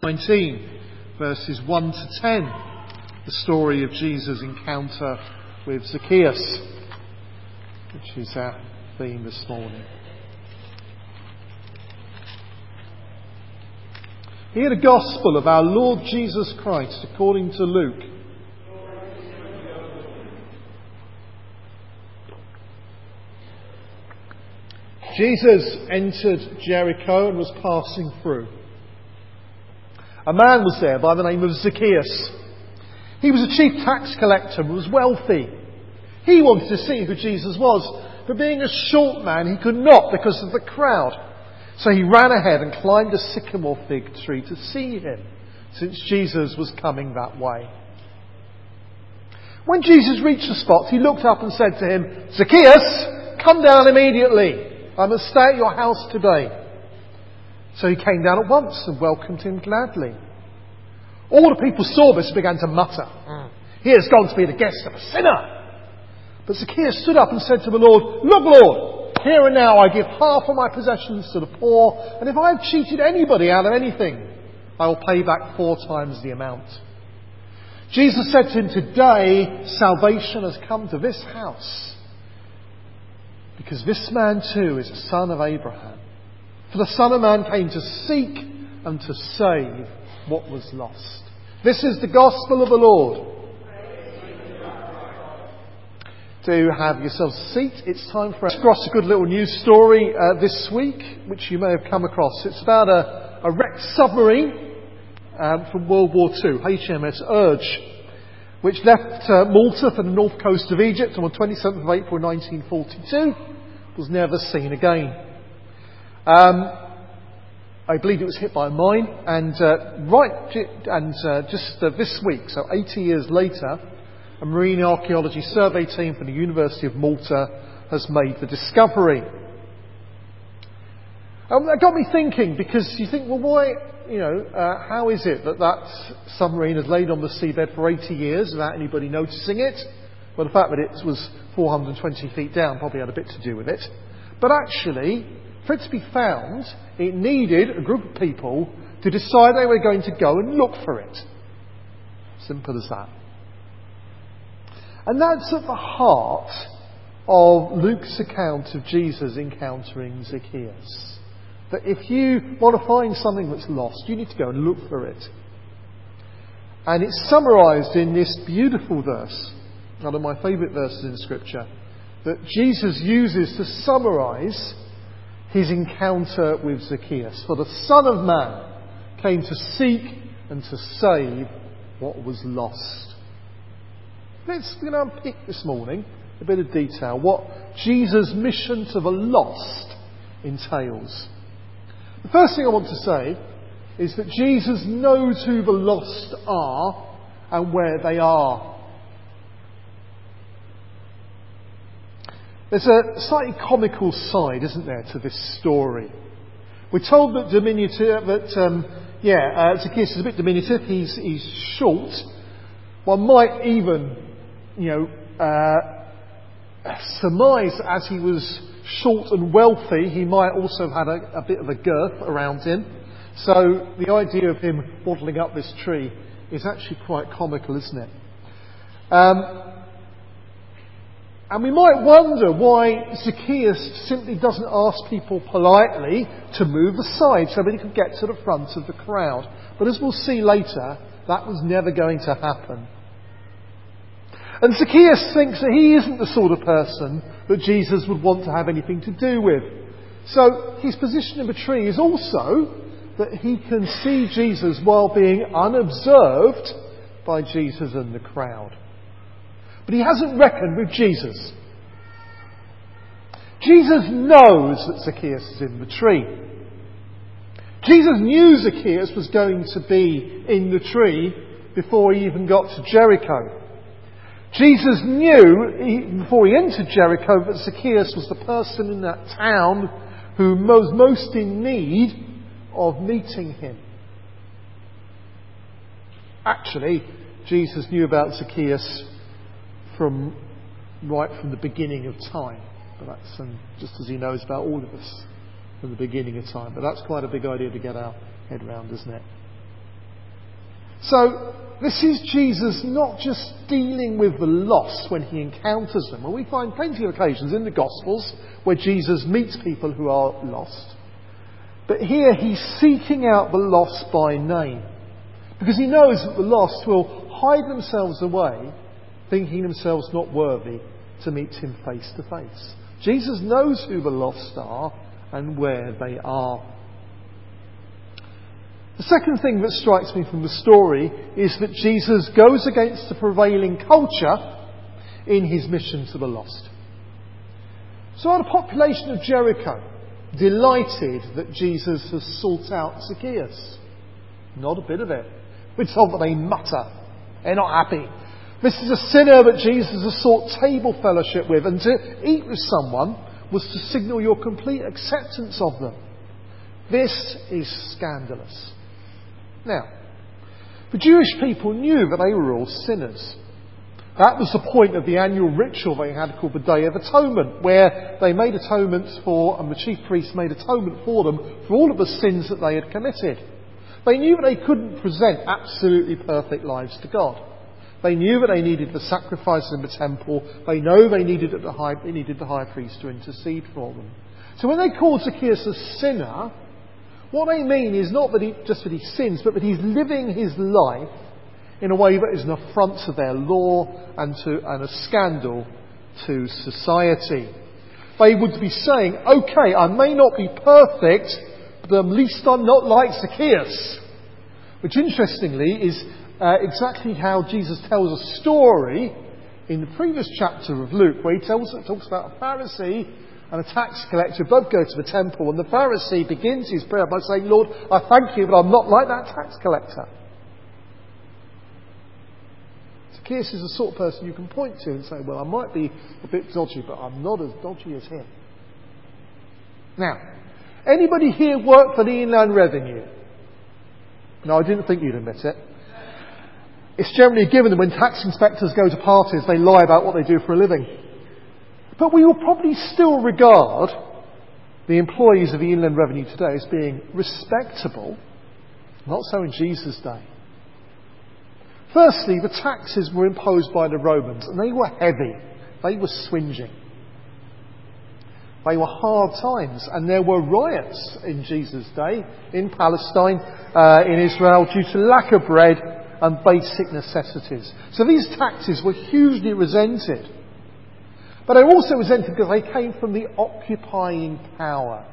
19, verses 1 to 10, the story of Jesus' encounter with Zacchaeus, which is our theme this morning. Hear the gospel of our Lord Jesus Christ according to Luke. Jesus entered Jericho and was passing through. A man was there by the name of Zacchaeus. He was a chief tax collector and was wealthy. He wanted to see who Jesus was, but being a short man, he could not because of the crowd. So he ran ahead and climbed a sycamore fig tree to see him, since Jesus was coming that way. When Jesus reached the spot, he looked up and said to him, "Zacchaeus, come down immediately. I must stay at your house today." So he came down at once and welcomed him gladly. All the people saw this and began to mutter, "He has gone to be the guest of a sinner." But Zacchaeus stood up and said to the Lord, "Look, Lord, here and now I give half of my possessions to the poor, and if I have cheated anybody out of anything, I will pay back 4 times the amount." Jesus said to him, "Today salvation has come to this house, because this man too is a son of Abraham. For the Son of Man came to seek and to save what was lost." This is the gospel of the Lord. Do have yourselves a seat. It's time for us to cross a good little news story this week, which you may have come across. It's about a wrecked submarine from World War II, HMS Urge, which left Malta for the north coast of Egypt on the 27th of April 1942, was never seen again. I believe it was hit by a mine, and just this week, so 80 years later, a marine archaeology survey team from the University of Malta has made the discovery. That got me thinking, because you think, well, why, how is it that submarine has laid on the seabed for 80 years without anybody noticing it? Well, the fact that it was 420 feet down probably had a bit to do with it. But actually, for it to be found, it needed a group of people to decide they were going to go and look for it. Simple as that. And that's at the heart of Luke's account of Jesus encountering Zacchaeus. That if you want to find something that's lost, you need to go and look for it. And it's summarised in this beautiful verse, one of my favourite verses in Scripture, that Jesus uses to summarise his encounter with Zacchaeus. For the Son of Man came to seek and to save what was lost. Let's unpick this morning a bit of detail what Jesus' mission to the lost entails. The first thing I want to say is that Jesus knows who the lost are and where they are. There's a slightly comical side, isn't there, to this story. We're told that Zacchaeus is a bit diminutive. He's short. One might even, surmise as he was short and wealthy, he might also have had a bit of a girth around him. So the idea of him waddling up this tree is actually quite comical, isn't it? And we might wonder why Zacchaeus simply doesn't ask people politely to move aside so that he could get to the front of the crowd. But as we'll see later, that was never going to happen. And Zacchaeus thinks that he isn't the sort of person that Jesus would want to have anything to do with. So his position in the tree is also that he can see Jesus while being unobserved by Jesus and the crowd. But he hasn't reckoned with Jesus. Jesus knows that Zacchaeus is in the tree. Jesus knew Zacchaeus was going to be in the tree before he even got to Jericho. Jesus knew, before he entered Jericho, that Zacchaeus was the person in that town who was most in need of meeting him. Actually, Jesus knew about Zacchaeus right from the beginning of time. But that's just as he knows about all of us from the beginning of time. But that's quite a big idea to get our head around, isn't it? So this is Jesus not just dealing with the lost when he encounters them. Well, we find plenty of occasions in the Gospels where Jesus meets people who are lost. But here he's seeking out the lost by name. Because he knows that the lost will hide themselves away, thinking themselves not worthy to meet him face to face. Jesus knows who the lost are and where they are. The second thing that strikes me from the story is that Jesus goes against the prevailing culture in his mission to the lost. So are the population of Jericho delighted that Jesus has sought out Zacchaeus? Not a bit of it. We're told that they mutter. They're not happy. This is a sinner that Jesus has sought table fellowship with, and to eat with someone was to signal your complete acceptance of them. This is scandalous. Now, the Jewish people knew that they were all sinners. That was the point of the annual ritual they had called the Day of Atonement, where they made atonements for, and the chief priests made atonement for them, for all of the sins that they had committed. They knew that they couldn't present absolutely perfect lives to God. They knew that they needed the sacrifices in the temple. They know they needed the high priest to intercede for them. So when they called Zacchaeus a sinner, what they mean is not that that he sins, but that he's living his life in a way that is an affront to their law and a scandal to society. They would be saying, okay, I may not be perfect, but at least I'm not like Zacchaeus. Which interestingly is exactly how Jesus tells a story in the previous chapter of Luke, where he talks about a Pharisee and a tax collector both go to the temple, and the Pharisee begins his prayer by saying, Lord, I thank you, but I'm not like that tax collector. Zacchaeus is the sort of person you can point to and say, well, I might be a bit dodgy, but I'm not as dodgy as him. Now, anybody here work for the Inland Revenue? No, I didn't think you'd admit it. It's generally given that when tax inspectors go to parties, they lie about what they do for a living. But we will probably still regard the employees of the Inland Revenue today as being respectable. Not so in Jesus' day. Firstly, the taxes were imposed by the Romans, and they were heavy. They were swingeing. They were hard times, and there were riots in Jesus' day in Palestine, in Israel, due to lack of bread and basic necessities. So these taxes were hugely resented. But they were also resented because they came from the occupying power.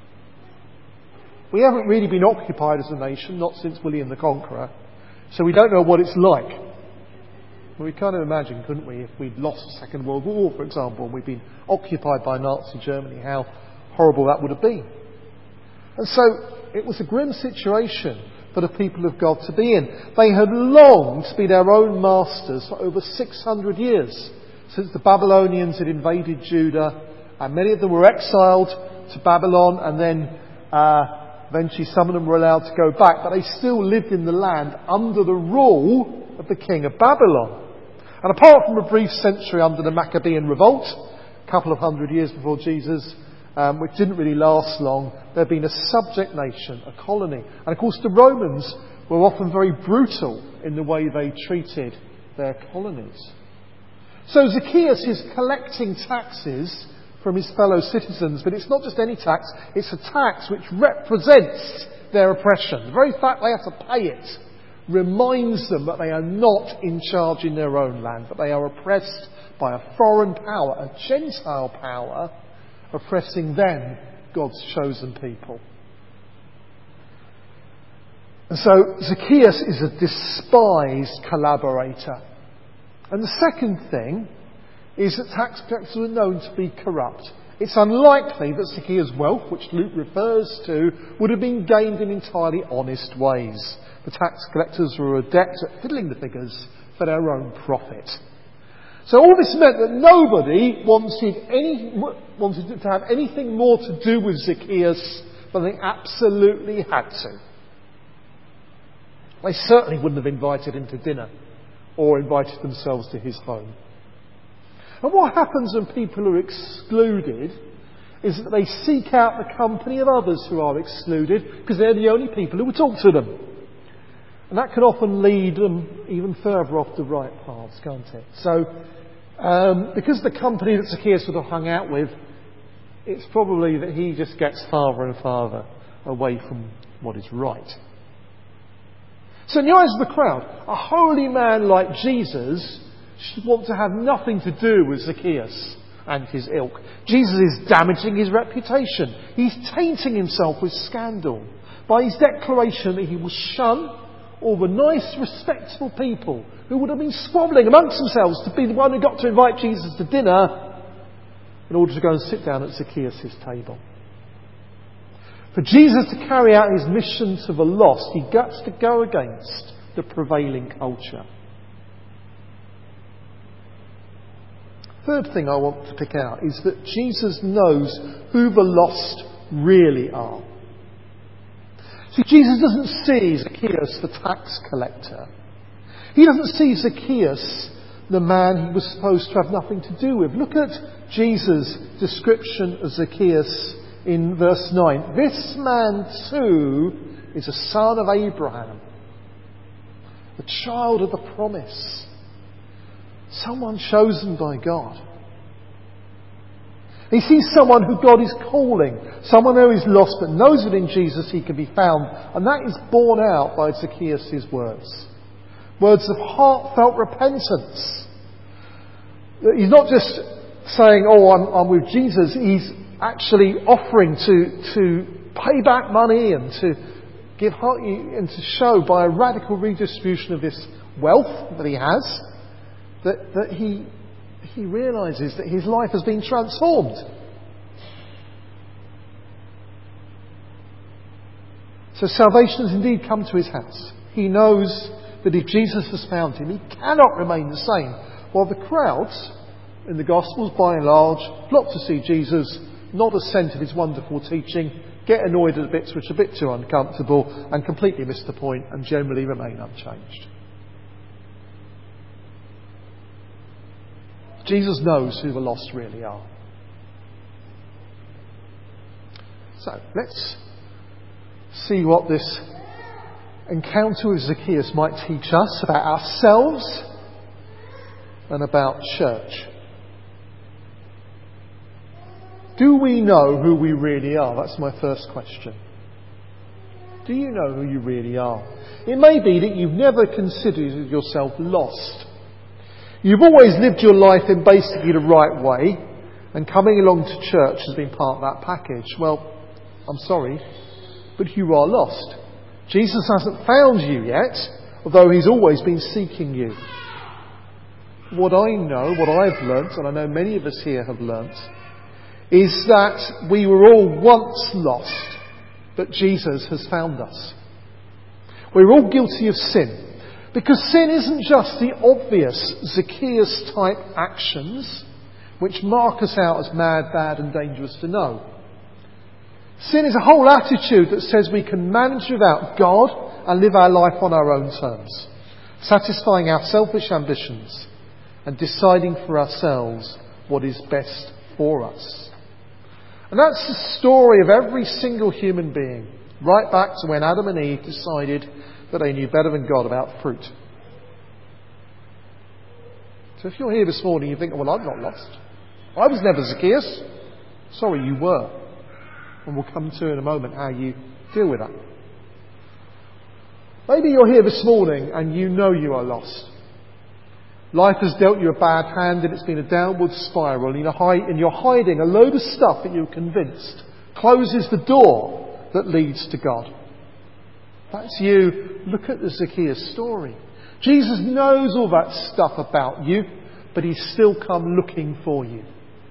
We haven't really been occupied as a nation, not since William the Conqueror, so we don't know what it's like. Well, we kind of imagine, couldn't we, if we'd lost the Second World War, for example, and we'd been occupied by Nazi Germany, how horrible that would have been. And so it was a grim situation for the people of God to be in. They had longed to be their own masters for over 600 years, since the Babylonians had invaded Judah, and many of them were exiled to Babylon, and then eventually some of them were allowed to go back, but they still lived in the land under the rule of the king of Babylon. And apart from a brief century under the Maccabean revolt, a couple of hundred years before Jesus, which didn't really last long, there had been a subject nation, a colony. And of course the Romans were often very brutal in the way they treated their colonies. So Zacchaeus is collecting taxes from his fellow citizens, but it's not just any tax, it's a tax which represents their oppression. The very fact they have to pay it reminds them that they are not in charge in their own land, but they are oppressed by a foreign power, a Gentile power, oppressing them, God's chosen people. And so Zacchaeus is a despised collaborator. And the second thing is that tax collectors were known to be corrupt. It's unlikely that Zacchaeus' wealth, which Luke refers to, would have been gained in entirely honest ways. The tax collectors were adept at fiddling the figures for their own profit. So all this meant that nobody wanted to have anything more to do with Zacchaeus than they absolutely had to. They certainly wouldn't have invited him to dinner or invited themselves to his home. And what happens when people are excluded is that they seek out the company of others who are excluded because they're the only people who will talk to them. And that can often lead them even further off the right paths, can't it? So, because the company that Zacchaeus would have hung out with, it's probably that he just gets farther and farther away from what is right. So in the eyes of the crowd, a holy man like Jesus should want to have nothing to do with Zacchaeus and his ilk. Jesus is damaging his reputation. He's tainting himself with scandal by his declaration that he will shun all the nice, respectable people who would have been squabbling amongst themselves to be the one who got to invite Jesus to dinner in order to go and sit down at Zacchaeus' table. For Jesus to carry out his mission to the lost, he gets to go against the prevailing culture. Third thing I want to pick out is that Jesus knows who the lost really are. See, Jesus doesn't see Zacchaeus, the tax collector. He doesn't see Zacchaeus, the man he was supposed to have nothing to do with. Look at Jesus' description of Zacchaeus in verse 9. This man too is a son of Abraham, the child of the promise, someone chosen by God. He sees someone who God is calling, someone who is lost but knows that in Jesus he can be found. And that is borne out by Zacchaeus' words. Words of heartfelt repentance. He's not just saying, oh, I'm with Jesus. He's actually offering to pay back money and to give and to show by a radical redistribution of this wealth that he has that he realises that his life has been transformed. So salvation has indeed come to his house. He knows that if Jesus has found him, he cannot remain the same. While the crowds in the Gospels, by and large, flock to see Jesus, not assent to his wonderful teaching, get annoyed at the bits which are a bit too uncomfortable, and completely miss the point and generally remain unchanged. Jesus knows who the lost really are. So, let's see what this encounter with Zacchaeus might teach us about ourselves and about church. Do we know who we really are? That's my first question. Do you know who you really are? It may be that you've never considered yourself lost. You've always lived your life in basically the right way, and coming along to church has been part of that package. Well, I'm sorry, but you are lost. Jesus hasn't found you yet, although he's always been seeking you. What I know, what I've learnt, and I know many of us here have learnt, is that we were all once lost, but Jesus has found us. We're all guilty of sin. Because sin isn't just the obvious Zacchaeus-type actions which mark us out as mad, bad and dangerous to know. Sin is a whole attitude that says we can manage without God and live our life on our own terms, satisfying our selfish ambitions and deciding for ourselves what is best for us. And that's the story of every single human being, right back to when Adam and Eve decided that they knew better than God about fruit. So if you're here this morning, you think, well, I'm not lost. I was never Zacchaeus. Sorry, you were. And we'll come to in a moment how you deal with that. Maybe you're here this morning and you know you are lost. Life has dealt you a bad hand and it's been a downward spiral, and you're hiding a load of stuff that you're convinced closes the door that leads to God. That's you. Look at the Zacchaeus story. Jesus knows all that stuff about you, but he's still come looking for you.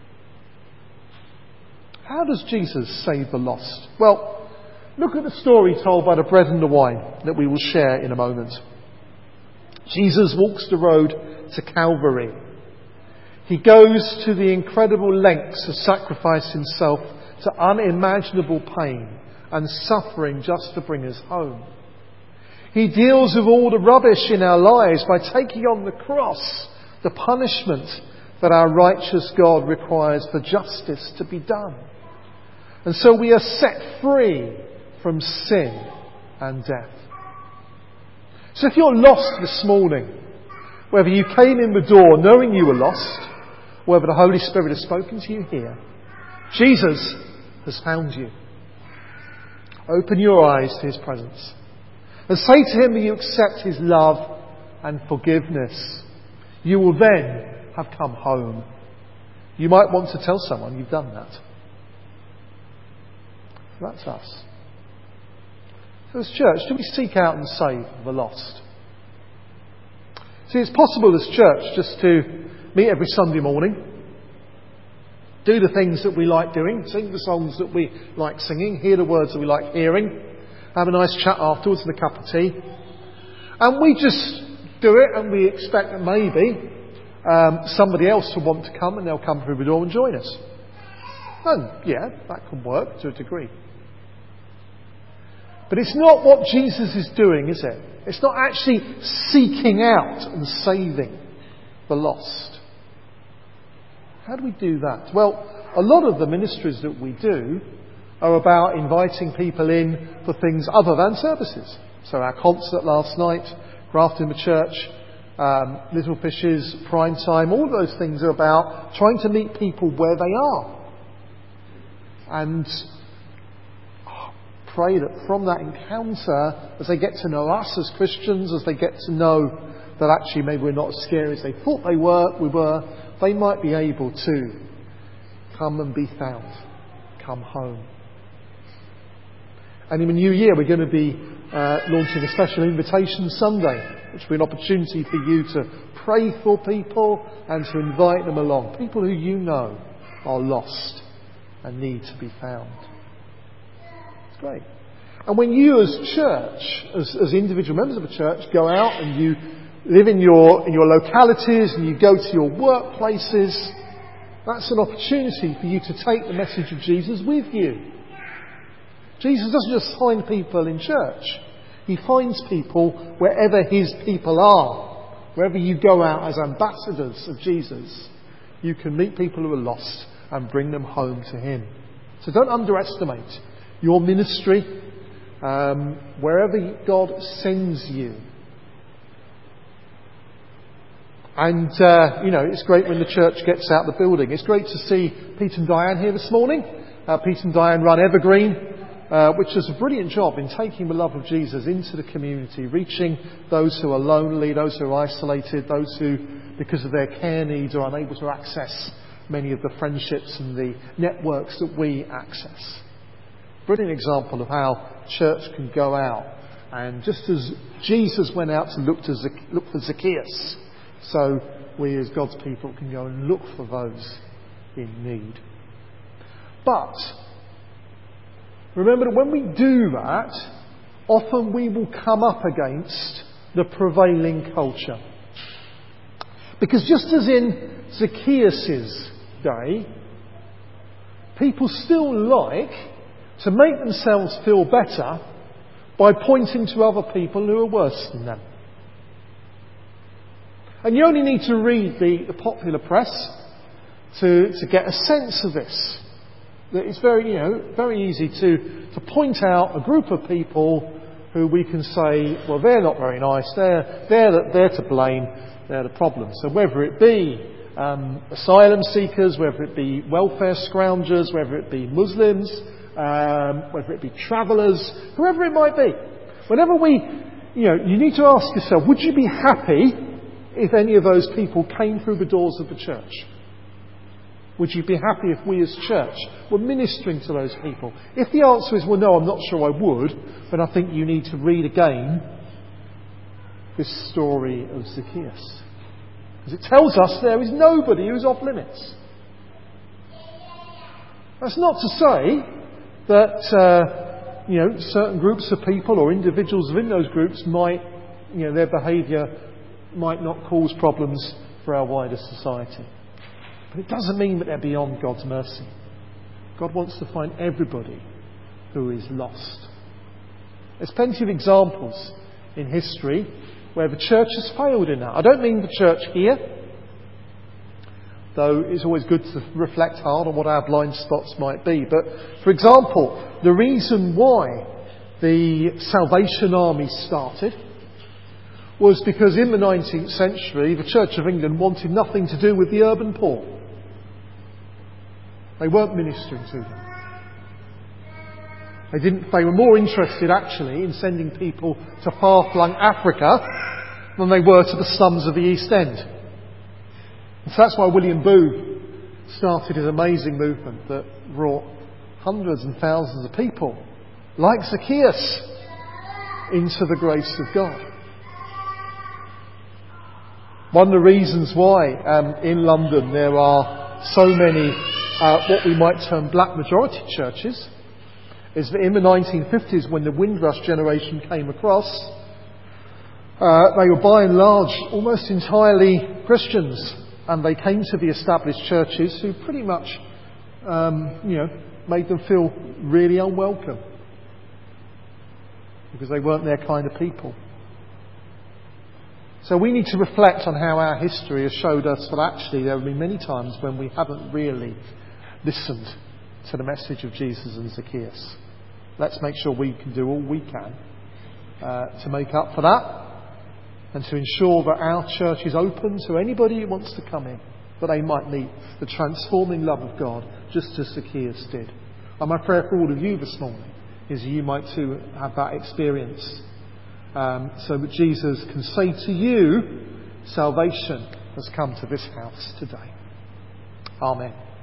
How does Jesus save the lost? Well, look at the story told by the bread and the wine that we will share in a moment. Jesus walks the road to Calvary. He goes to the incredible lengths to sacrifice himself to unimaginable pain and suffering just to bring us home. He deals with all the rubbish in our lives by taking on the cross the punishment that our righteous God requires for justice to be done. And so we are set free from sin and death. So if you're lost this morning, whether you came in the door knowing you were lost, or whether the Holy Spirit has spoken to you here, Jesus has found you. Open your eyes to his presence and say to him that you accept his love and forgiveness. You will then have come home. You might want to tell someone you've done that. That's us. So as church, do we seek out and save the lost? See, it's possible as church just to meet every Sunday morning, do the things that we like doing, sing the songs that we like singing, hear the words that we like hearing, have a nice chat afterwards and a cup of tea. And we just do it and we expect that maybe somebody else will want to come and they'll come through the door and join us. And yeah, that can work to a degree. But it's not what Jesus is doing, is it? It's not actually seeking out and saving the lost. How do we do that? Well, a lot of the ministries that we do are about inviting people in for things other than services. So our concert last night, Graft in the Church, Little Fishes, Prime Time, all those things are about trying to meet people where they are. And pray that from that encounter, as they get to know us as Christians, as they get to know that actually maybe we're not as scary as they thought we were, they might be able to come and be found, come home. And in the new year, we're going to be launching a special invitation Sunday, which will be an opportunity for you to pray for people and to invite them along. People who you know are lost and need to be found. It's great. And when you as church, as individual members of a church, go out and you live in your localities and you go to your workplaces, that's an opportunity for you to take the message of Jesus with you. Jesus doesn't just find people in church. He finds people wherever his people are. Wherever you go out as ambassadors of Jesus, you can meet people who are lost and bring them home to him. So don't underestimate your ministry, wherever God sends you. And, it's great when the church gets out the building. It's great to see Pete and Diane here this morning. Pete and Diane run Evergreen, which does a brilliant job in taking the love of Jesus into the community, reaching those who are lonely, those who are isolated, those who, because of their care needs, are unable to access many of the friendships and the networks that we access. Brilliant example of how church can go out. And just as Jesus went out to look for Zacchaeus, so we as God's people can go and look for those in need. But remember that when we do that, often we will come up against the prevailing culture. Because just as in Zacchaeus' day, people still like to make themselves feel better by pointing to other people who are worse than them. And you only need to read the popular press to get a sense of this. That it's very easy to point out a group of people who we can say, well, they're not very nice, they're to blame, they're the problem. So whether it be asylum seekers, whether it be welfare scroungers, whether it be Muslims, whether it be travellers, whoever it might be. Whenever you need to ask yourself, would you be happy if any of those people came through the doors of the church? Would you be happy if we as church were ministering to those people? If the answer is, well, no, I'm not sure I would, then I think you need to read again this story of Zacchaeus. Because it tells us there is nobody who's off limits. That's not to say that, certain groups of people or individuals within those groups might, their behaviour might not cause problems for our wider society. But it doesn't mean that they're beyond God's mercy. God wants to find everybody who is lost. There's plenty of examples in history where the church has failed in that. I don't mean the church here, though it's always good to reflect hard on what our blind spots might be. But, for example, the reason why the Salvation Army started was because in the 19th century, the Church of England wanted nothing to do with the urban poor. They weren't ministering to them. They were more interested actually in sending people to far-flung Africa than they were to the slums of the East End. And so that's why William Booth started his amazing movement that brought hundreds and thousands of people, like Zacchaeus, into the grace of God. One of the reasons why in London there are so many what we might term black majority churches is that in the 1950s, when the Windrush generation came across, they were by and large almost entirely Christians, and they came to the established churches who pretty much made them feel really unwelcome because they weren't their kind of people. So we need to reflect on how our history has showed us that actually there have been many times when we haven't really listened to the message of Jesus and Zacchaeus. Let's make sure we can do all we can to make up for that and to ensure that our church is open to anybody who wants to come in, that they might meet the transforming love of God just as Zacchaeus did. And my prayer for all of you this morning is that you might too have that experience so that Jesus can say to you, salvation has come to this house today. Amen.